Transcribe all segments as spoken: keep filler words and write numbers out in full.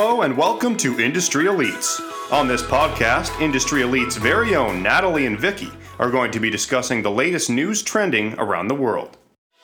Hello and welcome to Industry Elites. On this podcast, Industry Elites' very own Natalie and Vicky are going to be discussing the latest news trending around the world.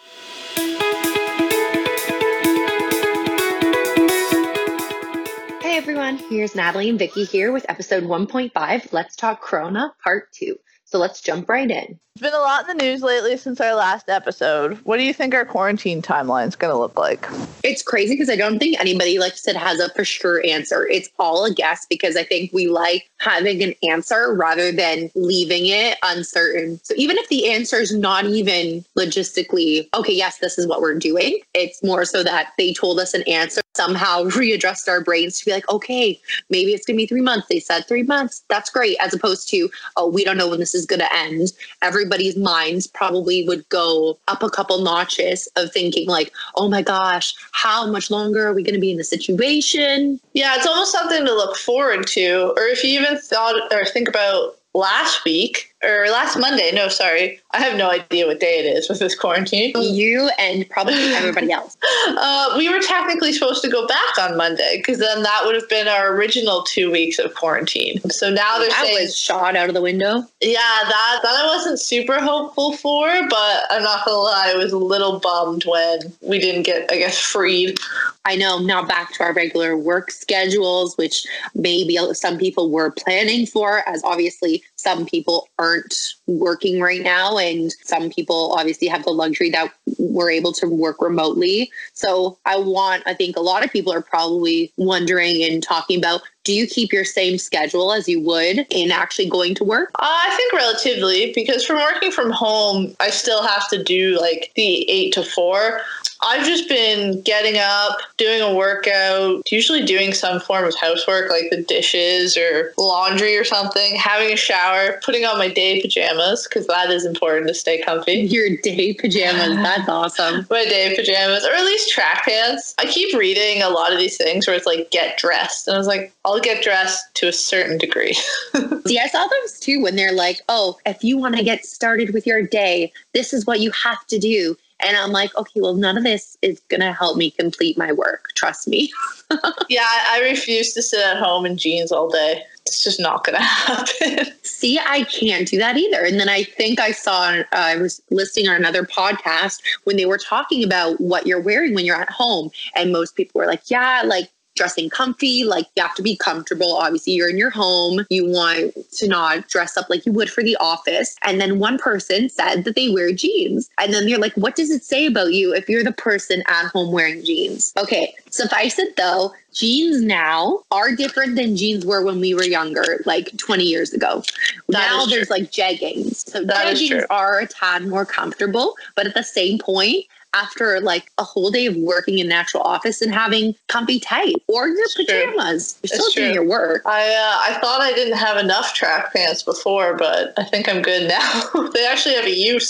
Hey everyone, here's Natalie and Vicky here with episode one point five, Let's Talk Corona, part two. So let's jump right in. There's been a lot in the news lately since our last episode. What do you think our quarantine timeline is going to look like? It's crazy because I don't think anybody, like I said, has a for sure answer. It's all a guess because I think we like having an answer rather than leaving it uncertain. So even if the answer is not even logistically, okay, yes, this is what we're doing, it's more so that they told us an answer, somehow readjust our brains to be like, okay, maybe it's going to be three months. They said three months. That's great. As opposed to, oh, we don't know when this is going to end. Everybody's minds probably would go up a couple notches of thinking like, oh my gosh, how much longer are we going to be in the situation? Yeah, it's almost something to look forward to. Or if you even thought or think about last week or last Monday, no, sorry. I have no idea what day it is with this quarantine. You and probably everybody else. Uh, we were technically supposed to go back on Monday because then that would have been our original two weeks of quarantine. So now they're that saying... was shot out of the window. Yeah, that, that I wasn't super hopeful for, but I'm not going to lie, I was a little bummed when we didn't get, I guess, freed. I know, now back to our regular work schedules, which maybe some people were planning for, as obviously some people aren't working right now. And some people obviously have the luxury that we're able to work remotely. So I want, I think a lot of people are probably wondering and talking about, do you keep your same schedule as you would in actually going to work? Uh, I think relatively, because from working from home, I still have to do like the eight to four. I've just been getting up, doing a workout, usually doing some form of housework like the dishes or laundry or something, having a shower, putting on my day pajamas, because that is important to stay comfy. Your day pajamas, that's awesome. My day pajamas, or at least track pants. I keep reading a lot of these things where it's like, get dressed. And I was like, I'll get dressed to a certain degree. See, I saw those too when they're like, oh, if you want to get started with your day, this is what you have to do. And I'm like, okay, well, none of this is going to help me complete my work. Trust me. Yeah, I refuse to sit at home in jeans all day. It's just not going to happen. See, I can't do that either. And then I think I saw, uh, I was listening on another podcast when they were talking about what you're wearing when you're at home. And most people were like, yeah, like, dressing comfy, like you have to be comfortable. Obviously, you're in your home. You want to not dress up like you would for the office. And then one person said that they wear jeans. And then they're like, what does it say about you if you're the person at home wearing jeans? Okay, suffice it though, jeans now are different than jeans were when we were younger, like twenty years ago. That now there's like jeggings. So that jeggings are a tad more comfortable, but at the same point, after like a whole day of working in an actual office and having comfy tight or your pajamas, you're still doing your work. I uh, I thought I didn't have enough track pants before, but I think I'm good now. They actually have a use.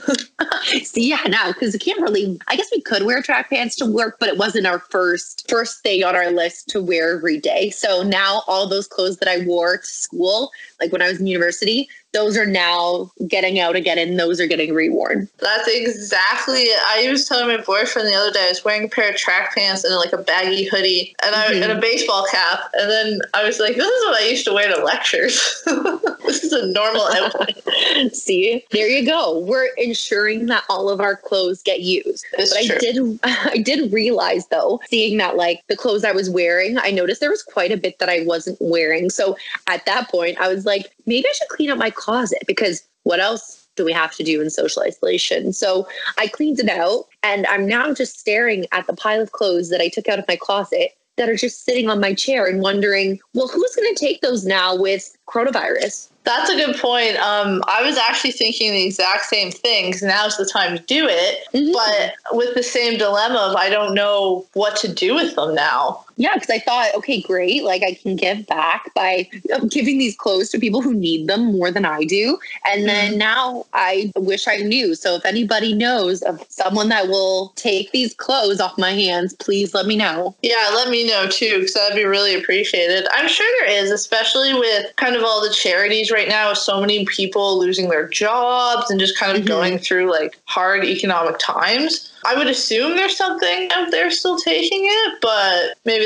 See, yeah, now because I can't really. I guess we could wear track pants to work, but it wasn't our first first thing on our list to wear every day. So now all those clothes that I wore to school, like when I was in university, those are now getting out again, and those are getting reworn. That's exactly it. I was telling my boyfriend the other day, I was wearing a pair of track pants and like a baggy hoodie and, I, mm-hmm. and a baseball cap. And then I was like, this is what I used to wear to lectures. This is a normal outfit. See, there you go. We're ensuring that all of our clothes get used. It's but true. I did, I did realize though, seeing that like the clothes I was wearing, I noticed there was quite a bit that I wasn't wearing. So at that point, I was like, maybe I should clean up my closet because what else do we have to do in social isolation? So I cleaned it out and I'm now just staring at the pile of clothes that I took out of my closet that are just sitting on my chair and wondering, well, who's going to take those now with coronavirus? That's a good point. Um, I was actually thinking the exact same thing because now's the time to do it. Mm-hmm. But with the same dilemma of I don't know what to do with them now. Yeah, because I thought, okay, great. Like I can give back by giving these clothes to people who need them more than I do. And then mm-hmm. now I wish I knew. So if anybody knows of someone that will take these clothes off my hands, please let me know. Yeah, let me know too, because that'd be really appreciated. I'm sure there is, especially with kind of all the charities right now, so many people losing their jobs and just kind of mm-hmm. going through like hard economic times. I would assume there's something out there still taking it, but maybe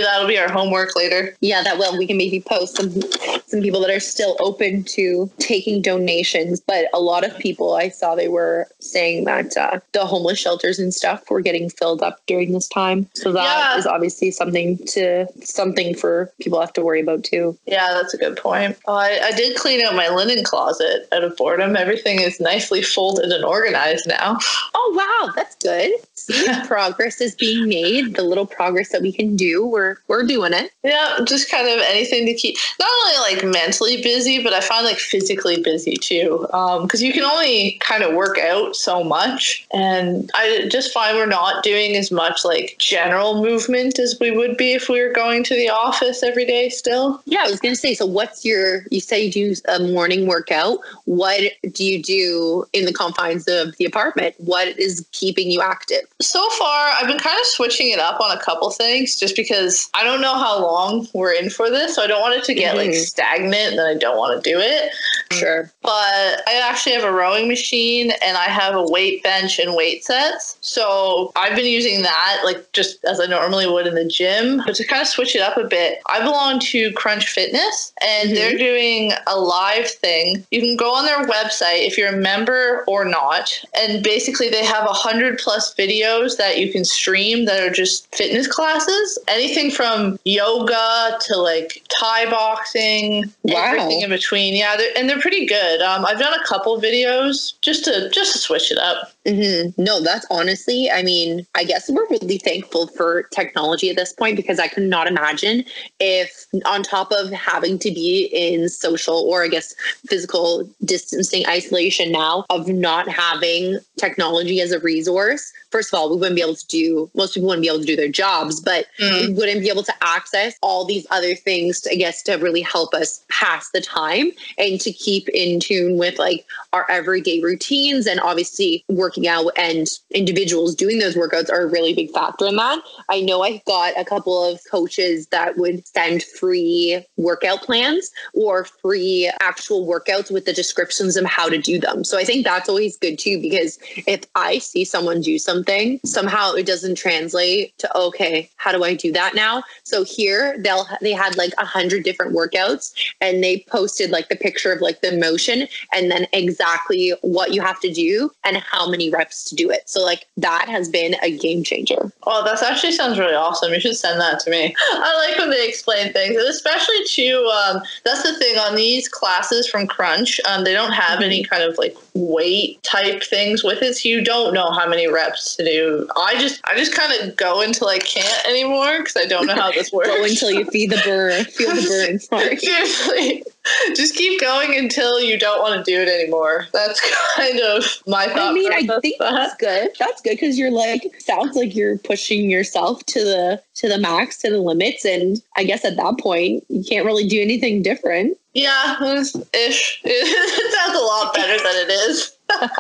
that'll be our homework later. Yeah, that will. We can maybe post some some people that are still open to taking donations. But a lot of people, I saw they were saying that uh, the homeless shelters and stuff were getting filled up during this time. So that yeah. is obviously something to something for people to have to worry about too. Yeah, that's a good point. Oh, I, I did clean out my linen closet out of boredom. Everything is nicely folded and organized now. Oh, wow. That's good. See, progress is being made. The little progress that we can do, we're we're doing it. Yeah, just kind of anything to keep not only like mentally busy, but I find like physically busy too. Um, because you can only kind of work out so much, and I just find we're not doing as much like general movement as we would be if we were going to the office every day still. Yeah, I was gonna say. So, what's your? You say you do a morning workout. What do you do in the confines of the apartment? What is keeping you active? So far, I've been kind of switching it up on a couple things just because I don't know how long we're in for this. So I don't want it to get mm-hmm. like stagnant and then I don't want to do it. Sure. But I actually have a rowing machine and I have a weight bench and weight sets. So I've been using that like just as I normally would in the gym. But to kind of switch it up a bit, I belong to Crunch Fitness and mm-hmm. they're doing a live thing. You can go on their website if you're a member or not. And basically they have a hundred plus videos that you can stream that are just fitness classes. Anything from yoga to like Thai boxing, wow. everything in between. Yeah, they're, and they're pretty good. Um, I've done a couple videos just to just to switch it up. Mm-hmm. No, that's honestly, I mean, I guess we're really thankful for technology at this point because I could not imagine if on top of having to be in social or I guess physical distancing isolation now of not having technology as a resource. First of all, we wouldn't be able to do, most people wouldn't be able to do their jobs, but mm. we wouldn't be able to access all these other things, to, I guess, to really help us pass the time and to keep in tune with like our everyday routines. And obviously working out and individuals doing those workouts are a really big factor in that. I know I got a couple of coaches that would send free workout plans or free actual workouts with the descriptions of how to do them. So I think that's always good too, because if I see someone do something, somehow it doesn't translate to, okay, how do I do that now? So here they'll, they had like a hundred different workouts and they posted like the picture of like the motion and then exactly what you have to do and how many reps to do it. So like that has been a game changer. Oh, that actually sounds really awesome. You should send that to me. I like when they explain things, and especially too, um, that's the thing on these classes from Crunch. Um, they don't have mm-hmm. any kind of like weight type things with it. So you don't know how many reps to do. I just, I just kind of go until I can't anymore because I don't know how this works. Go until you feel the burn, feel the burn. Sorry. Seriously. Just keep going until you don't want to do it anymore. That's kind of my thought. I mean, I think that. that's good. That's good because you're like, sounds like you're pushing yourself to the to the max, to the limits, and I guess at that point you can't really do anything different. Yeah, ish. It sounds a lot better than it is.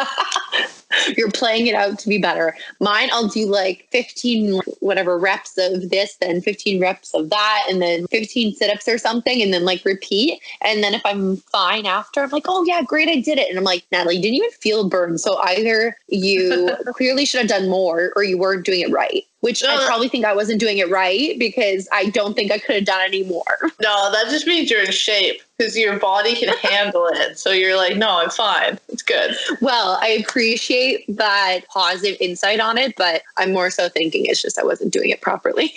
You're playing it out to be better. Mine, I'll do like fifteen whatever reps of this, then fifteen reps of that, and then fifteen sit-ups or something, and then like repeat. And then if I'm fine after, I'm like, oh yeah, great, I did it. And I'm like, Natalie, you didn't even feel burned. So either you clearly should have done more or you weren't doing it right. Which I probably think I wasn't doing it right because I don't think I could have done any more. No, that just means you're in shape because your body can handle it. So you're like, no, I'm fine. It's good. Well, I appreciate that positive insight on it, but I'm more so thinking it's just I wasn't doing it properly.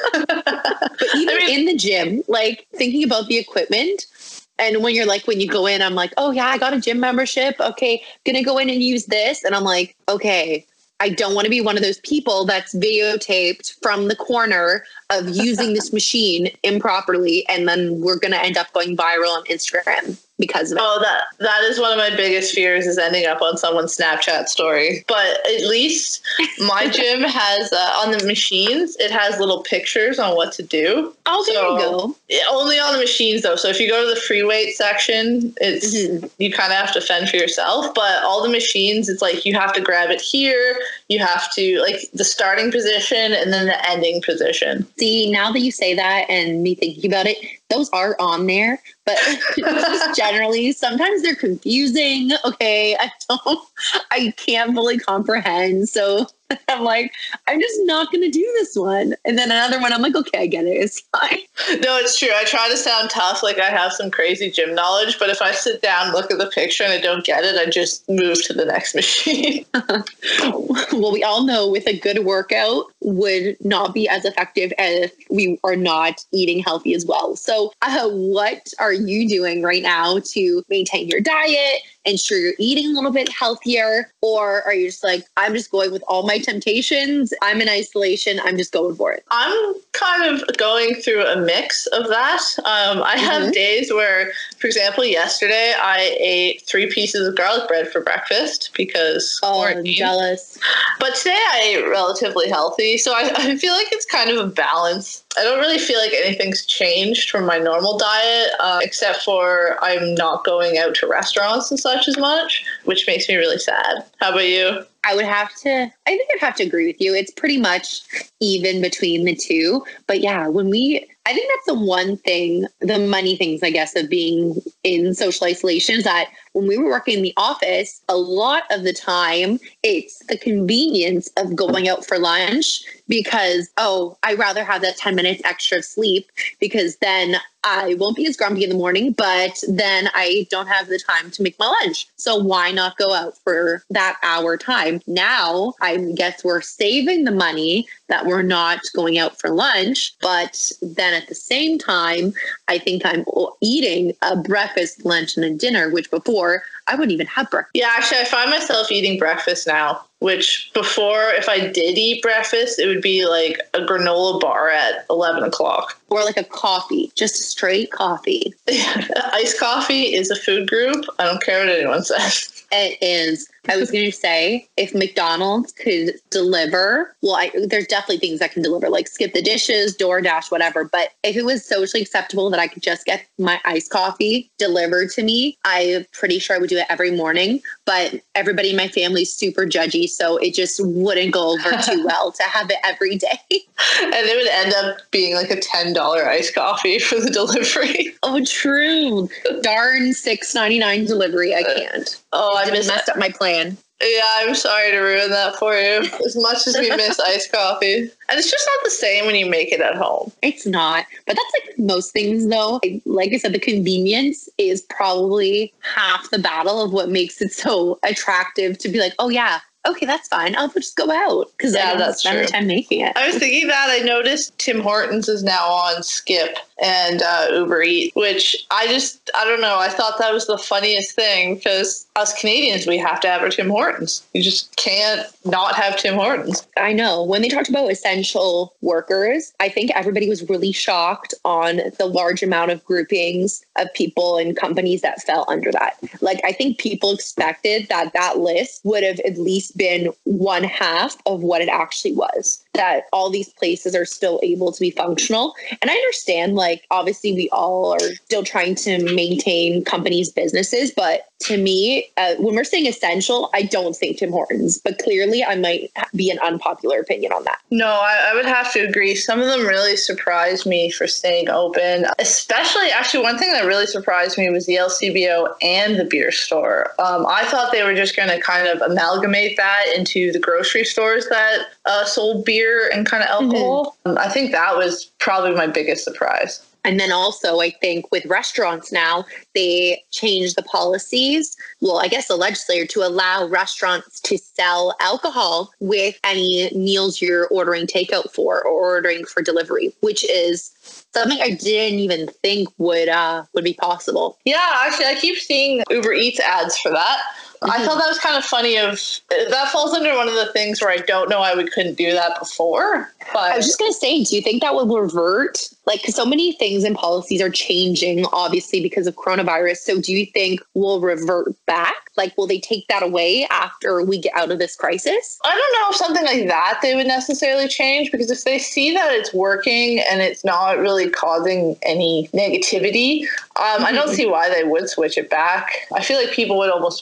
But even I mean, in the gym, like thinking about the equipment, and when you're like, when you go in, I'm like, oh yeah, I got a gym membership. Okay, gonna go in and use this. And I'm like, okay, I don't want to be one of those people that's videotaped from the corner of using this machine improperly. And then we're going to end up going viral on Instagram because of it. Oh, that that is one of my biggest fears, is ending up on someone's Snapchat story. But at least my gym has, uh, on the machines, it has little pictures on what to do. Oh, there so, you go. Only on the machines, though. So if you go to the free weight section, it's mm-hmm. you kind of have to fend for yourself. But all the machines, it's like you have to grab it here. You have to, like, the starting position and then the ending position. See, now that you say that and me thinking about it, those are on there, but just generally, sometimes they're confusing. Okay, I don't, I can't fully comprehend. So I'm like, I'm just not going to do this one. And then another one, I'm like, okay, I get it. It's fine. No, it's true. I try to sound tough, like I have some crazy gym knowledge, but if I sit down, look at the picture and I don't get it, I just move to the next machine. Well, we all know with a good workout would not be as effective if we are not eating healthy as well. So uh, what are you doing right now to maintain your diet, ensure you're eating a little bit healthier? Or are you just like, I'm just going with all my temptations, I'm in isolation, I'm just going for it? I'm kind of going through a mix of that. Um, I have mm-hmm. days where, for example, yesterday I ate three pieces of garlic bread for breakfast because oh, I'm jealous. But today I ate relatively healthy. So I, I feel like it's kind of a balance. I don't really feel like anything's changed from my normal diet, uh, except for I'm not going out to restaurants and such as much, which makes me really sad. How about you? I would have to, I think I'd have to agree with you. It's pretty much even between the two. But yeah, when we, I think that's the one thing, the money things, I guess, of being in social isolation is that when we were working in the office, a lot of the time it's the convenience of going out for lunch because, oh, I'd rather have that ten minutes extra of sleep because then I won't be as grumpy in the morning, but then I don't have the time to make my lunch. So why not go out for that hour time? Now, I guess we're saving the money that we're not going out for lunch, but then at the same time, I think I'm eating a breakfast, lunch, and a dinner, which before I wouldn't even have breakfast. Yeah, actually, I find myself eating breakfast now, which before, if I did eat breakfast, it would be like a granola bar at eleven o'clock. Or like a coffee, just a straight coffee. Iced coffee is a food group. I don't care what anyone says. It is. I was going to say, if McDonald's could deliver, well, I, there's definitely things that can deliver, like skip the dishes, DoorDash, whatever. But if it was socially acceptable that I could just get my iced coffee delivered to me, I'm pretty sure I would do it every morning. But everybody in my family is super judgy, so it just wouldn't go over too well to have it every day. And it would end up being like a ten dollars iced coffee for the delivery. Oh, true. Darn six ninety-nine delivery. I can't. Oh, I just messed up my plan. Yeah, I'm sorry to ruin that for you. As much as we miss iced coffee. And it's just not the same when you make it at home. It's not. But that's like most things, though. Like I said, the convenience is probably half the battle of what makes it so attractive to be like, oh, yeah. Okay, that's fine. I'll just go out because yeah, I don't that's spend true. the time making it. I was thinking that I noticed Tim Hortons is now on Skip and uh, Uber Eats, which I just, I don't know. I thought that was the funniest thing because us Canadians, we have to have our Tim Hortons. You just can't not have Tim Hortons. I know. When they talked about essential workers, I think everybody was really shocked on the large amount of groupings of people and companies that fell under that. Like, I think people expected that that list would have at least been one half of what it actually was, that all these places are still able to be functional. And I understand, like, obviously we all are still trying to maintain companies' businesses, but to me, uh, when we're saying essential, I don't think Tim Hortons, but clearly I might be an unpopular opinion on that. No, I, I would have to agree. Some of them really surprised me for staying open, especially actually one thing that really surprised me was the L C B O and the beer store. Um, I thought they were just going to kind of amalgamate that into the grocery stores that uh, sold beer and kind of alcohol. Mm-hmm. Um, I think that was probably my biggest surprise. And then also, I think with restaurants now, they changed the policies. Well, I guess the legislature to allow restaurants to sell alcohol with any meals you're ordering takeout for or ordering for delivery, which is something I didn't even think would uh, would be possible. Yeah, actually, I keep seeing Uber Eats ads for that. Mm-hmm. I thought that was kind of funny. Of that falls under one of the things where I don't know why we couldn't do that before. But I was just going to say, do you think that will revert? Like, because so many things and policies are changing, obviously, because of coronavirus. So do you think we'll revert back? Like, will they take that away after we get out of this crisis? I don't know if something like that they would necessarily change, because if they see that it's working and it's not really causing any negativity, um, mm-hmm. I don't see why they would switch it back. I feel like people would almost be upset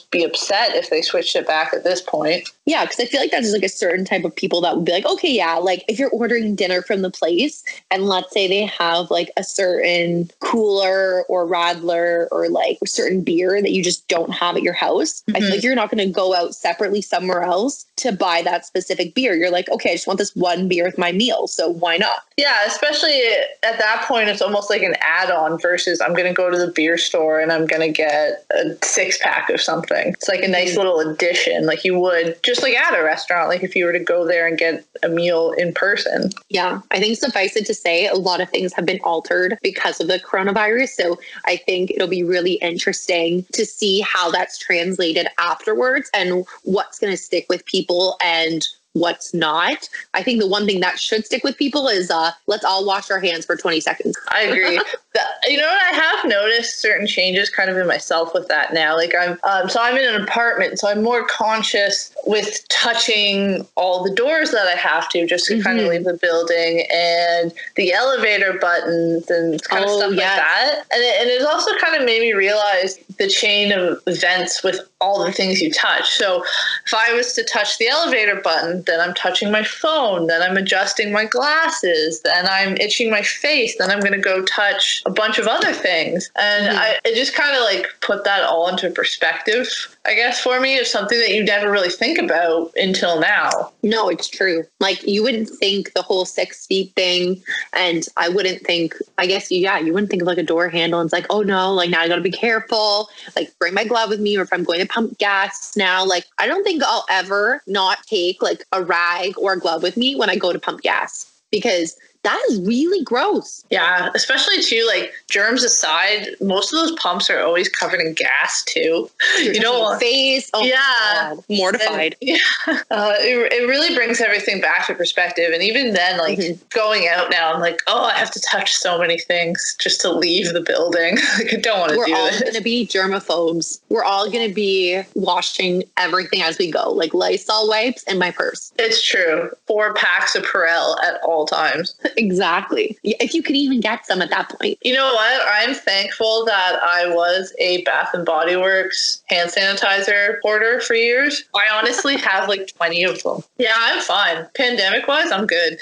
upset if they switched it back at this point. Yeah, because I feel like that's like a certain type of people that would be like, okay, yeah, like if you're ordering dinner from the place and let's say they have like a certain cooler or Radler or like a certain beer that you just don't have at your house, mm-hmm. I feel like you're not going to go out separately somewhere else to buy that specific beer. You're like, okay, I just want this one beer with my meal, so why not? Yeah, especially at that point, it's almost like an add-on versus I'm going to go to the beer store and I'm going to get a six pack of something. It's like a nice little addition, like you would just like at a restaurant, like if you were to go there and get a meal in person. Yeah, I think suffice it to say, a lot of things have been altered because of the coronavirus. So I think it'll be really interesting to see how that's translated afterwards and what's going to stick with people and what's not. I think the one thing that should stick with people is uh, let's all wash our hands for twenty seconds. I agree. the, you know what? I have noticed certain changes kind of in myself with that now. Like I'm, um, so I'm in an apartment, so I'm more conscious with touching all the doors that I have to just to mm-hmm. kind of leave the building and the elevator buttons and kind oh, of stuff yes. like that. And it, and it's also kind of made me realize the chain of events with all the things you touch. So if I was to touch the elevator button, then I'm touching my phone, then I'm adjusting my glasses, then I'm itching my face, then I'm going to go touch a bunch of other things. And mm-hmm. I it just kind of like put that all into perspective, I guess, for me. It's something that you never really think about until now. No, it's true. Like you wouldn't think the whole six feet thing. And I wouldn't think, I guess, yeah, you wouldn't think of like a door handle. And it's like, oh no, like now I got to be careful, like bring my glove with me, or if I'm going to pump gas now, like I don't think I'll ever not take like a rag or a glove with me when I go to pump gas, because that is really gross. Yeah, especially too, like germs aside, most of those pumps are always covered in gas too. Your you know, face. Oh, yeah, God. Mortified. And, yeah, uh, it, it really brings everything back to perspective. And even then, like mm-hmm. going out now, I'm like, oh, I have to touch so many things just to leave the building. Like I don't want to do this. We're all this. going to be germaphobes. We're all going to be washing everything as we go, like Lysol wipes in my purse. It's true. Four packs of Perel at all times. Exactly. If you could even get some at that point. You know what? I'm thankful that I was a Bath and Body Works hand sanitizer hoarder for years. I honestly have like twenty of them. Yeah, I'm fine. Pandemic wise, I'm good.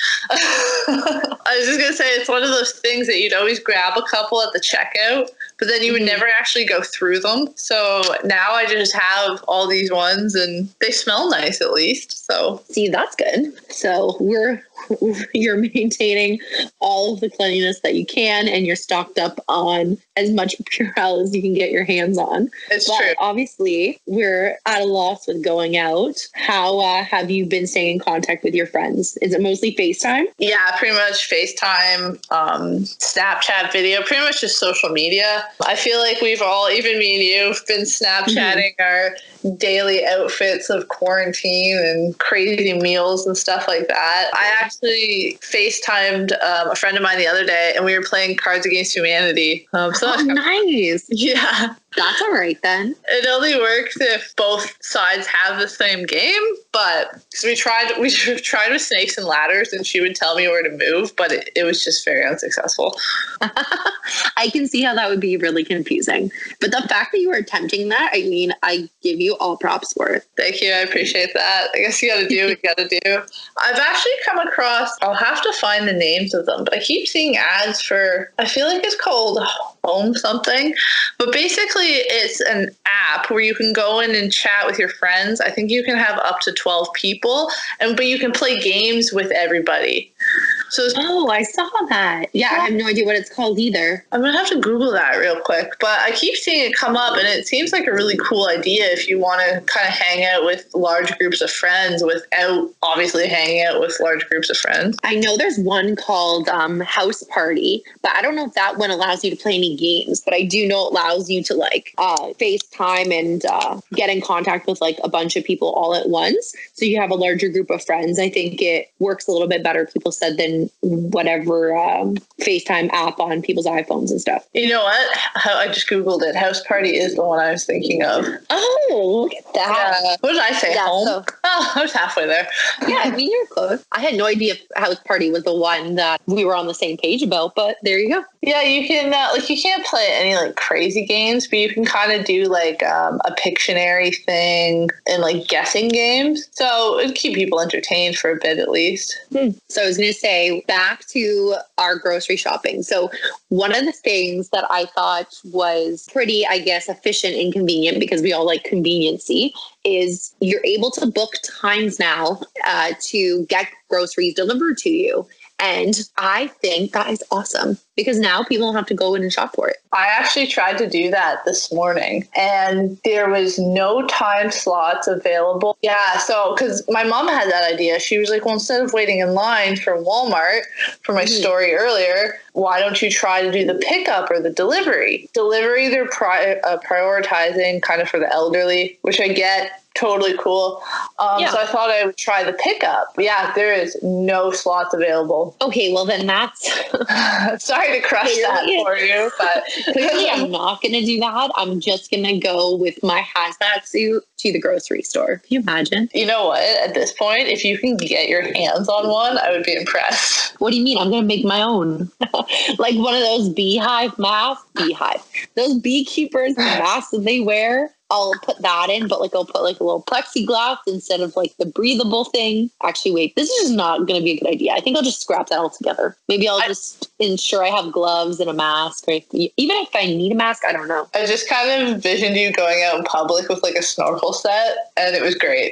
I was just going to say, it's one of those things that you'd always grab a couple at the checkout, but then you would mm-hmm. never actually go through them. So now I just have all these ones and they smell nice at least. So see, that's good. So we're you're maintaining all of the cleanliness that you can, and you're stocked up on as much Purell as you can get your hands on. It's but true. Obviously, we're at a loss with going out. How uh, have you been staying in contact with your friends? Is it mostly FaceTime? Yeah, pretty much FaceTime, um, Snapchat video, pretty much just social media. I feel like we've all, even me and you, have been Snapchatting mm-hmm. our daily outfits of quarantine and crazy meals and stuff like that. I actually FaceTimed um, a friend of mine the other day, and we were playing Cards Against Humanity. Um, so oh, nice. Yeah. That's all right then. It only works if both sides have the same game, but cause we tried we tried with Snakes and Ladders, and she would tell me where to move, but it, it was just very unsuccessful. I can see how that would be really confusing. But the fact that you were attempting that, I mean, I give you all props for it. Thank you. I appreciate that. I guess you got to do what you got to do. I've actually come across, I'll have to find the names of them, but I keep seeing ads for, I feel like it's called Home something, but basically it's an app where you can go in and chat with your friends. I think you can have up to twelve people, and but you can play games with everybody. So oh, I saw that. Yeah, yeah, I have no idea what it's called either. I'm gonna have to Google that real quick, but I keep seeing it come up, and it seems like a really cool idea if you want to kind of hang out with large groups of friends without obviously hanging out with large groups of friends. I know there's one called um, House Party, but I don't know if that one allows you to play any games, but I do know it allows you to like uh, FaceTime and uh, get in contact with like a bunch of people all at once. So you have a larger group of friends. I think it works a little bit better, people said, than than whatever um, FaceTime app on people's iPhones and stuff. You know what? I just Googled it. House party is the one I was thinking of. Oh, look at that. Uh, what did I say? Yeah, Home? so- oh, I was halfway there. Yeah, I mean, you're close. I had no idea if House Party was the one that we were on the same page about, but there you go. Yeah, you can, uh, like, you can't play any, like, crazy games, but you can kind of do, like, um, a Pictionary thing and, like, guessing games. So it'd keep people entertained for a bit at least. Hmm. So I was going to say, back to our grocery shopping. So one of the things that I thought was pretty, I guess, efficient and convenient, because we all like conveniency, is you're able to book times now uh, to get groceries delivered to you. And I think that is awesome because now people don't have to go in and shop for it. I actually tried to do that this morning and there was no time slots available. Yeah, so because my mom had that idea. She was like, well, instead of waiting in line for Walmart for my mm-hmm. story earlier, why don't you try to do the pickup or the delivery? Delivery, they're pri- uh, prioritizing kind of for the elderly, which I get. Totally cool. Um, yeah. So I thought I would try the pickup. Yeah, there is no slots available. Okay, well then that's... Sorry to crush clearly, that for you, but... Clearly I'm not going to do that. I'm just going to go with my hazmat suit to the grocery store. Can you imagine? You know what? At this point, if you can get your hands on one, I would be impressed. What do you mean? I'm going to make my own. Like one of those beehive masks. Beehive. Those beekeepers masks that they wear. I'll put that in, but like I'll put like a little plexiglass instead of like the breathable thing. Actually, wait, this is not going to be a good idea. I think I'll just scrap that all together. Maybe I'll I, just ensure I have gloves and a mask. Or if, even if I need a mask, I don't know. I just kind of envisioned you going out in public with like a snorkel set, and it was great.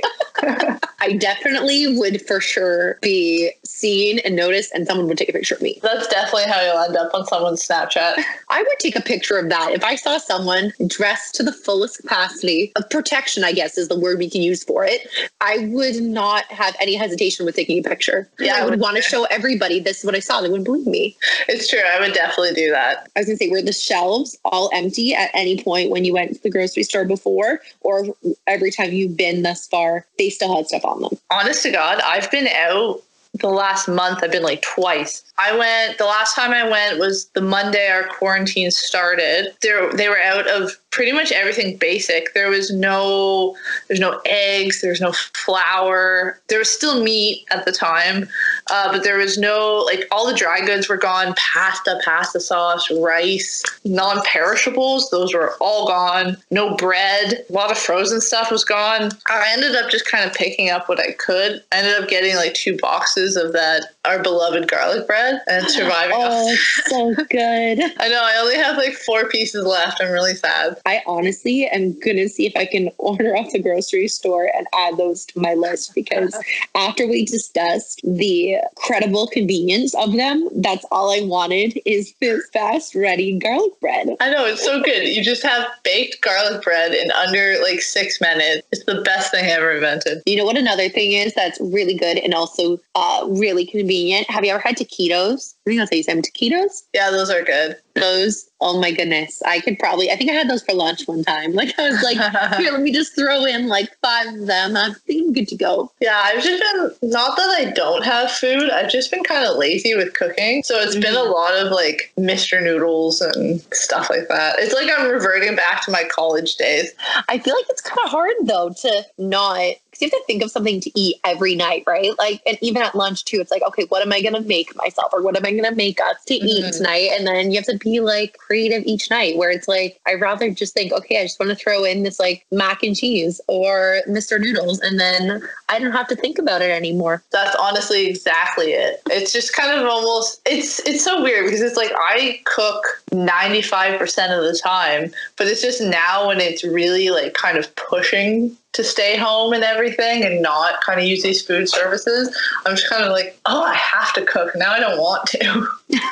I definitely would for sure be seen and noticed, and someone would take a picture of me. That's definitely how you'll end up on someone's Snapchat. I would take a picture of that if I saw someone dressed to the fullest capacity of protection, I guess is the word we can use for it. I would not have any hesitation with taking a picture. Yeah, I would want to show everybody this is what I saw. They wouldn't believe me. It's true. I would definitely do that. I was going to say, were the shelves all empty at any point when you went to the grocery store before, or every time you've been thus far, they still had stuff on them? Honest to God, I've been out the last month. I've been like twice. I went, the last time I went was the Monday our quarantine started. There, they were out of pretty much everything basic. There was no, there's no eggs. There's no flour. There was still meat at the time, uh, but there was no, like all the dry goods were gone. Pasta, pasta sauce, rice, non-perishables. Those were all gone. No bread. A lot of frozen stuff was gone. I ended up just kind of picking up what I could. I ended up getting like two boxes of that, our beloved garlic bread. And surviving. Oh, it's so good. I know. I only have like four pieces left. I'm really sad. I honestly am going to see if I can order off the grocery store and add those to my list because after we discussed the credible convenience of them, that's all I wanted is this fast, ready garlic bread. I know. It's so good. You just have baked garlic bread in under like six minutes. It's the best thing ever invented. You know what another thing is that's really good and also uh, really convenient? Have you ever had taquitos? I think that's how you say them. Taquitos? Yeah, those are good. Those, oh my goodness. I could probably, I think I had those for lunch one time. Like I was like, here, let me just throw in like five of them. I think I'm good to go. Yeah, I've just been, not that I don't have food. I've just been kind of lazy with cooking. So it's mm-hmm. been a lot of like Mister Noodles and stuff like that. It's like I'm reverting back to my college days. I feel like it's kind of hard though to not, because you have to think of something to eat every night, right? Like, and even at lunch too, it's like, okay, what am I going to make myself or what am I going to make us to mm-hmm. eat tonight? And then you have to be like creative each night where it's like, I'd rather just think, okay, I just want to throw in this like mac and cheese or Mister Noodles. And then I don't have to think about it anymore. That's honestly exactly it. It's just kind of almost, it's, it's so weird because it's like, I cook ninety-five percent of the time, but it's just now when it's really like kind of pushing to stay home and everything and not kind of use these food services, I'm just kind of like, oh, I have to cook. Now I don't want to.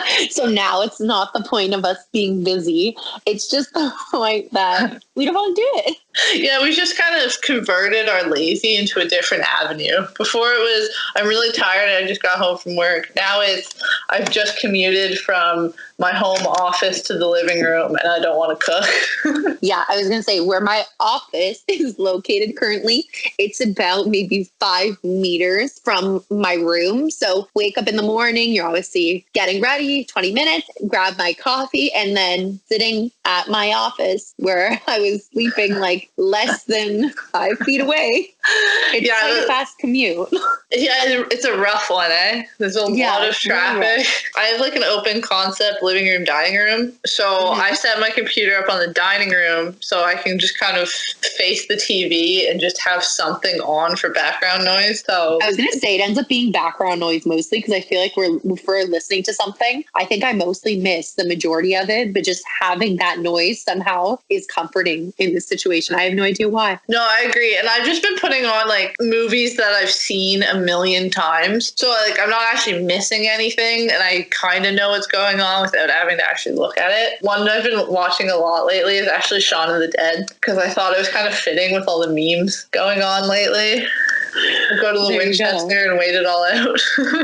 So now it's not the point of us being busy. It's just the point that we don't want to do it. Yeah, we just kind of converted our lazy into a different avenue. Before it was, I'm really tired and I just got home from work. Now it's, I've just commuted from my home office to the living room and I don't want to cook. Yeah, I was going to say where my office is located currently, it's about maybe five meters from my room. So wake up in the morning, you're obviously getting ready, twenty minutes, grab my coffee, and then sitting at my office where I was sleeping like less than five feet away. It's Yeah, quite a fast commute. Yeah, it's a rough one, eh? There's a Yeah, lot of it's really traffic. rough. I have like an open concept living room, dining room. So Mhm. I set my computer up on the dining room so I can just kind of face the T V and just have something on for background noise. So I was going to say it ends up being background noise mostly because I feel like we're, if we're listening to something, I think I mostly miss the majority of it, but just having that noise somehow is comforting in this situation. I have no idea why. no, I agree. And I've just been putting on like movies that I've seen a million times. So like I'm not actually missing anything and I kind of know what's going on without having to actually look at it. One I've been watching a lot lately is actually Shaun of the Dead because I thought it was kind of fitting with all the memes going on lately. Go to the There you Winchester go. and wait it all out.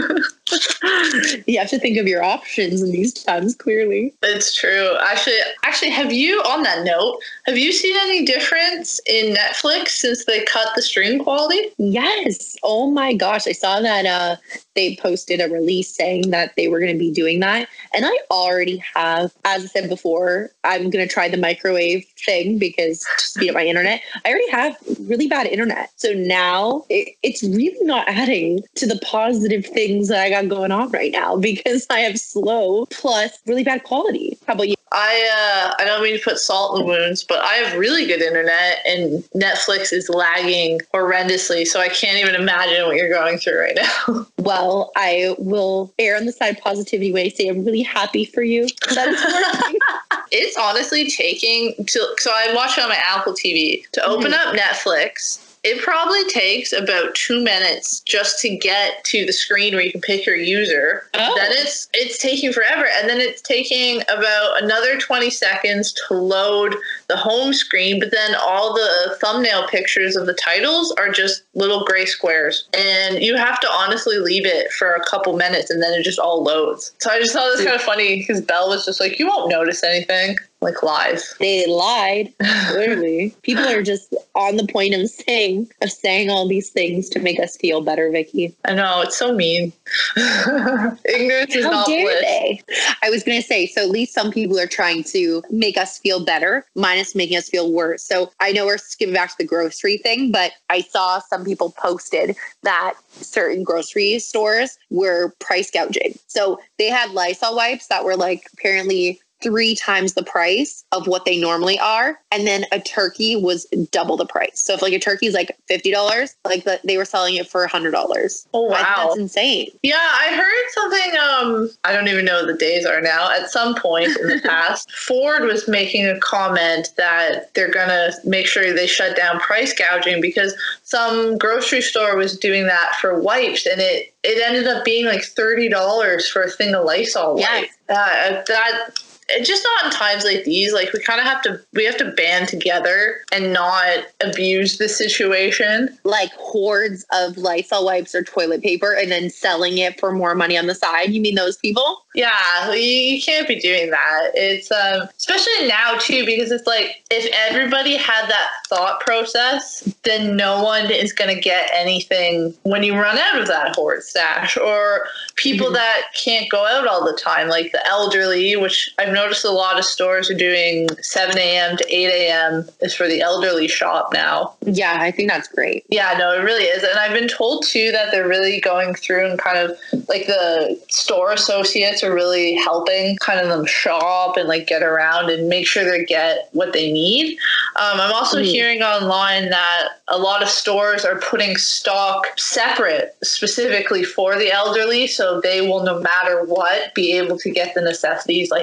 You have to think of your options in these times, clearly. It's true. Actually, actually, have you, on that note, have you seen any difference in Netflix since they cut the stream quality? Yes. Oh my gosh. I saw that uh, they posted a release saying that they were going to be doing that. And I already have, as I said before, I'm going to try the microwave thing because to speed up my internet. I already have really bad internet. So now it, it's really not adding to the positive things that I got going on right now because I have slow plus really bad quality. How about you? I uh, I don't mean to put salt in the wounds, but I have really good internet and Netflix is lagging horrendously. So I can't even imagine what you're going through right now. Well, I will err on the side of positivity way, say I'm really happy for you that it's working. It's honestly taking to, so I watch it on my Apple T V to open Mhm. up Netflix. It probably takes about two minutes just to get to the screen where you can pick your user. Oh. Then it's it's taking forever, and then it's taking about another twenty seconds to load the home screen. But then all the thumbnail pictures of the titles are just little gray squares, and you have to honestly leave it for a couple minutes, and then it just all loads. So I just thought it was kind of funny because Belle was just like, "You won't notice anything." Like live. They lied. Clearly, people are just on the point of saying of saying all these things to make us feel better, Vicky. I know, it's so mean. Ignorance is How not dare bliss. they? I was going to say, so at least some people are trying to make us feel better, minus making us feel worse. So I know we're skipping back to the grocery thing, but I saw some people posted that certain grocery stores were price gouging. So they had Lysol wipes that were like apparently three times the price of what they normally are. And then a turkey was double the price. So if like a turkey is like fifty dollars, like the, they were selling it for one hundred dollars. Oh, I think wow. that's insane. Yeah, I heard something, um, I don't even know what the days are now. At some point in the past, Ford was making a comment that they're going to make sure they shut down price gouging because some grocery store was doing that for wipes and it, it ended up being like thirty dollars for a thing of Lysol wipes. Yes. Uh, that... It's just not in times like these. Like we kind of have to, we have to band together and not abuse the situation. Like hordes of Lysol wipes or toilet paper and then selling it for more money on the side. You mean those people? Yeah, you, you can't be doing that. It's um, especially now too, because it's like if everybody had that thought process, then no one is going to get anything when you run out of that hoard stash or people Mm-hmm. that can't go out all the time, like the elderly, which I've noticed a lot of stores are doing seven a.m. to eight a.m. is for the elderly shop now. Yeah, I think that's great. Yeah, no, it really is. And I've been told too that they're really going through and kind of like the store associates are really helping kind of them shop and like get around and make sure they get what they need. Um, I'm also Mhm. hearing online that a lot of stores are putting stock separate specifically for the elderly so they will no matter what be able to get the necessities like eggs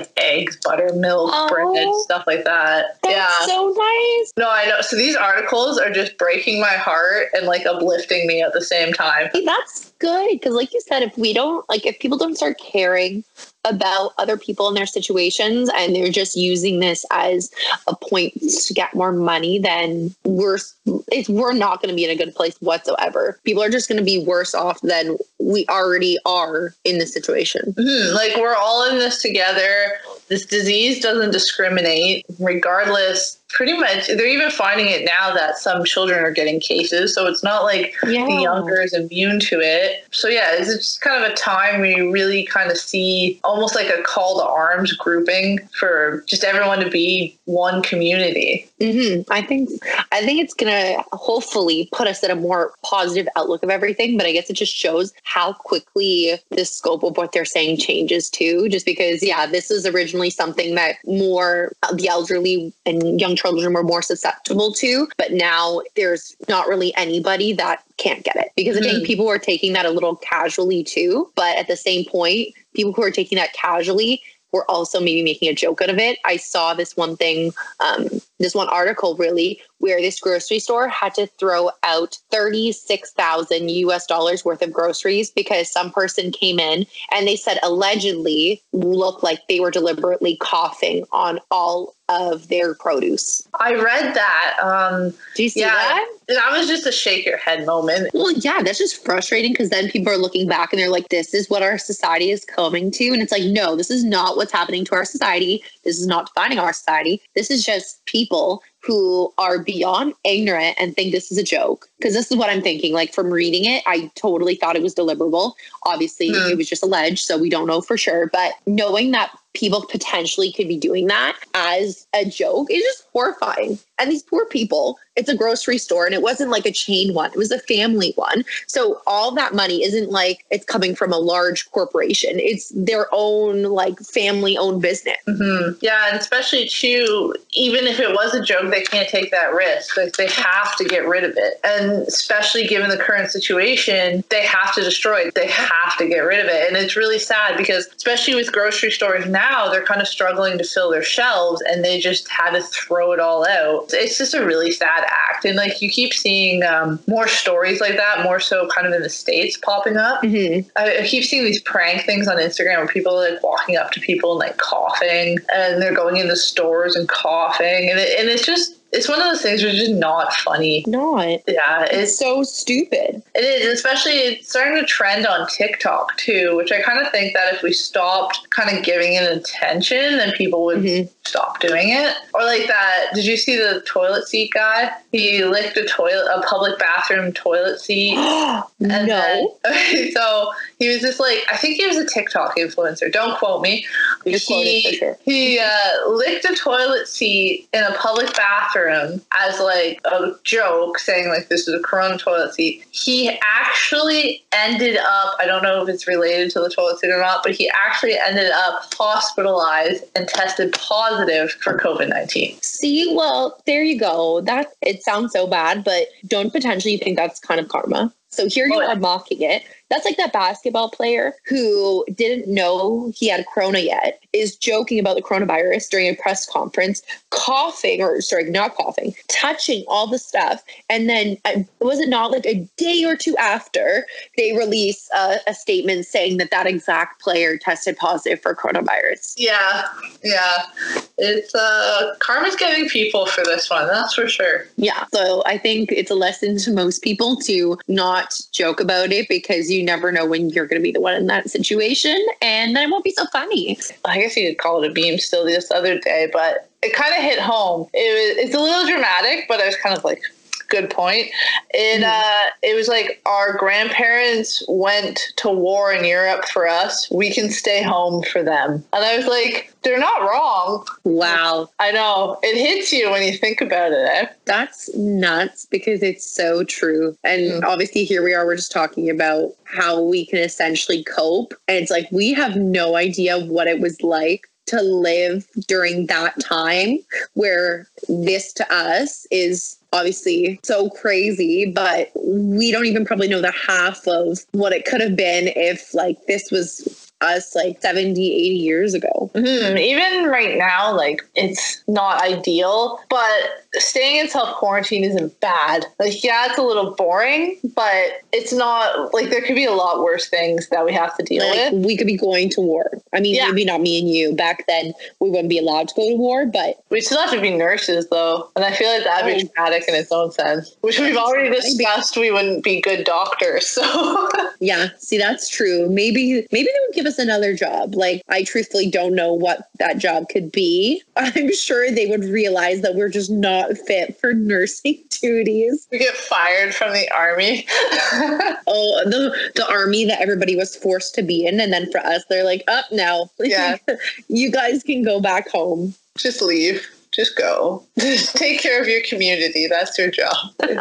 eggs, butter, milk, Oh, bread, stuff like that. That's yeah. so nice. No, I know. So these articles are just breaking my heart and like uplifting me at the same time. Hey, that's good. Because like you said, if we don't, like if people don't start caring about other people and their situations and they're just using this as a point to get more money, then we're, it's, we're not going to be in a good place whatsoever. People are just going to be worse off than we already are in this situation. Mm-hmm. Like we're all in this together. This disease doesn't discriminate regardless. Pretty much, they're even finding it now that some children are getting cases. So it's not like Yeah. the younger is immune to it. So yeah, it's just kind of a time where you really kind of see almost like a call to arms grouping for just everyone to be one community. Mm-hmm. I think I think it's gonna hopefully put us in a more positive outlook of everything. But I guess it just shows how quickly the scope of what they're saying changes too. Just because, yeah, this is originally something that more uh, the elderly and young children were more susceptible to, but now there's not really anybody that can't get it, because I think people were taking that a little casually too. But at the same point, people who are taking that casually were also maybe making a joke out of it. I saw this one thing, um, this one article really, where this grocery store had to throw out thirty-six thousand U S dollars worth of groceries because some person came in and they said allegedly looked like they were deliberately coughing on all of their produce. I read that. Um, Do you see yeah, that? that was just a shake your head moment. Well, yeah, that's just frustrating because then people are looking back and they're like, this is what our society is coming to. And it's like, no, this is not what's happening to our society. This is not defining our society. This is just people who are beyond ignorant and think this is a joke. Because this is what I'm thinking. Like from reading it, I totally thought it was deliberable. Obviously, mm. it was just alleged, so we don't know for sure. But knowing that people potentially could be doing that as a joke is just horrifying. And these poor people, it's a grocery store and it wasn't like a chain one. It was a family one. So all that money isn't like it's coming from a large corporation. It's their own like family owned business. Mm-hmm. Yeah. And especially too, even if it was a joke, they can't take that risk. Like they have to get rid of it. And especially given the current situation, they have to destroy it. They have to get rid of it. And it's really sad because especially with grocery stores now, they're kind of struggling to fill their shelves and they just had to throw it all out. It's just a really sad act. And like you keep seeing um, more stories like that, more so kind of in the States popping up. Mm-hmm. I, I keep seeing these prank things on Instagram where people are like walking up to people and like coughing and they're going into stores and coughing. And, it, and it's just, it's one of those things which is just not funny. Not. Yeah. It's, it's so stupid. It is, especially it's starting to trend on TikTok too, which I kind of think that if we stopped kind of giving it attention, then people would mm-hmm. stop doing it. Or like that, did you see the toilet seat guy? He licked a toilet, a public bathroom toilet seat. No. Then, so he was just like, I think he was a TikTok influencer. Don't quote me. He, sure. he uh, licked a toilet seat in a public bathroom as like a joke, saying like this is a Corona toilet seat. He actually ended up, I don't know if it's related to the toilet seat or not, but he actually ended up hospitalized and tested positive for COVID nineteen. See, well, there you go. That it sounds so bad, but don't potentially think that's kind of karma. So here you oh, are mocking it. That's like that basketball player who didn't know he had corona yet, is joking about the coronavirus during a press conference, coughing, or sorry, not coughing, touching all the stuff. And then uh, was it not like a day or two after they release uh, a statement saying that that exact player tested positive for coronavirus? Yeah, yeah. It's uh, karma's getting people for this one, that's for sure. Yeah, so I think it's a lesson to most people to not joke about it because you You never know when you're going to be the one in that situation, and then it won't be so funny. I guess you could call it a beam still this other day, but it kind of hit home. It was, it's a little dramatic, but I was kind of like, good point. It, mm. uh, it was like our grandparents went to war in Europe for us. We can stay home for them. And I was like, they're not wrong. Wow. I know. It hits you when you think about it. Eh? That's nuts because it's so true. And mm. obviously here we are, we're just talking about how we can essentially cope. And it's like, we have no idea what it was like to live during that time where this to us is obviously so crazy, but we don't even probably know the half of what it could have been if like this was us like seventy, eighty years ago. Mm-hmm. Even right now, like it's not ideal, but staying in self-quarantine isn't bad. Like, yeah, it's a little boring, but it's not like there could be a lot worse things that we have to deal like, with. We could be going to war. I mean, yeah. Maybe not me and you. Back then, we wouldn't be allowed to go to war, but we still have to be nurses, though. And I feel like that'd be oh. traumatic in its own sense, which we've already discussed. We wouldn't be good doctors. So yeah, see, that's true. Maybe, maybe they would give us another job. Like, I truthfully don't know what that job could be. I'm sure they would realize that we're just not fit for nursing duties. We get fired from the army. oh, the the army that everybody was forced to be in, and then for us, they're like, "Up oh, now, yeah, you guys can go back home. Just leave." Just go. Just take care of your community. That's your job.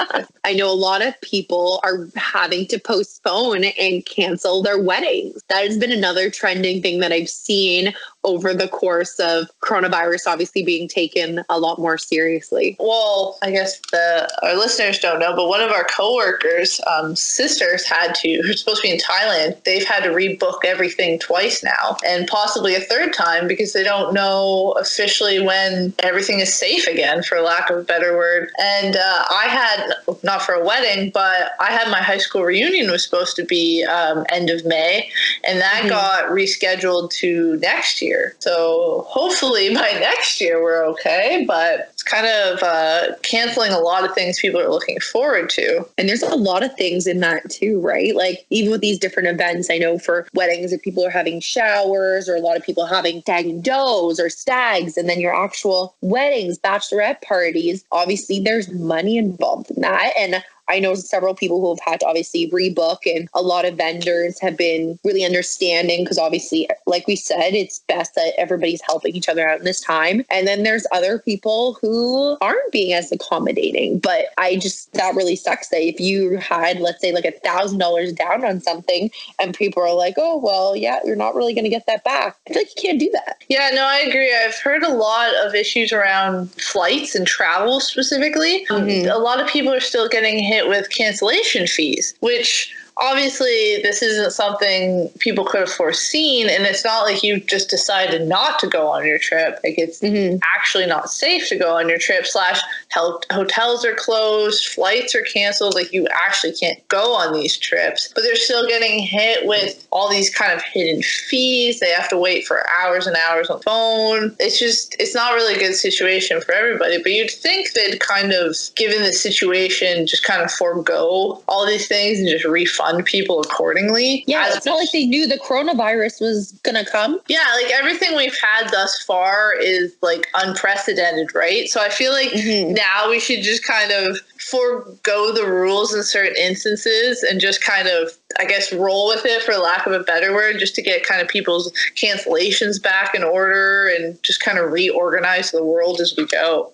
I know a lot of people are having to postpone and cancel their weddings. That has been another trending thing that I've seen over the course of coronavirus obviously being taken a lot more seriously. Well, I guess the our listeners don't know, but one of our coworkers, um, sisters had to, who's supposed to be in Thailand, they've had to rebook everything twice now, and possibly a third time because they don't know officially when everything is safe again, for lack of a better word. And uh, I had, not for a wedding, but I had my high school reunion was supposed to be um, end of May, and that mm-hmm. got rescheduled to next year. So hopefully by next year we're okay, but it's kind of uh, canceling a lot of things people are looking forward to. And there's a lot of things in that too, right? Like even with these different events, I know for weddings, if people are having showers or a lot of people having stag and does or stags, and then your actual weddings, bachelorette parties, obviously there's money involved in that. And I know several people who have had to obviously rebook, and a lot of vendors have been really understanding because obviously, like we said, it's best that everybody's helping each other out in this time. And then there's other people who aren't being as accommodating. But I just, that really sucks that if you had, let's say, like a thousand dollars down on something and people are like, oh, well, yeah, you're not really going to get that back. I feel like you can't do that. Yeah, no, I agree. I've heard a lot of issues around flights and travel specifically. Mm-hmm. A lot of people are still getting hit with cancellation fees, which obviously this isn't something people could have foreseen, and it's not like you just decided not to go on your trip. Like it's mm-hmm. actually not safe to go on your trip, slash hotels are closed, flights are canceled, like you actually can't go on these trips, but they're still getting hit with all these kind of hidden fees. They have to wait for hours and hours on the phone. It's just, it's not really a good situation for everybody, but you'd think they'd kind of, given the situation, just kind of forego all these things and just refund people accordingly. Yeah, it's not like they knew the coronavirus was gonna come. Yeah, like everything we've had thus far is like unprecedented, right? So I feel like mm-hmm. now we should just kind of forego the rules in certain instances and just kind of, I guess, roll with it, for lack of a better word, just to get kind of people's cancellations back in order and just kind of reorganize the world as we go.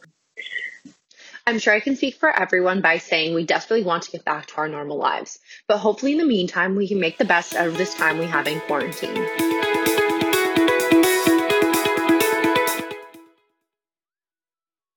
I'm sure I can speak for everyone by saying we desperately want to get back to our normal lives. But hopefully in the meantime, we can make the best out of this time we have in quarantine.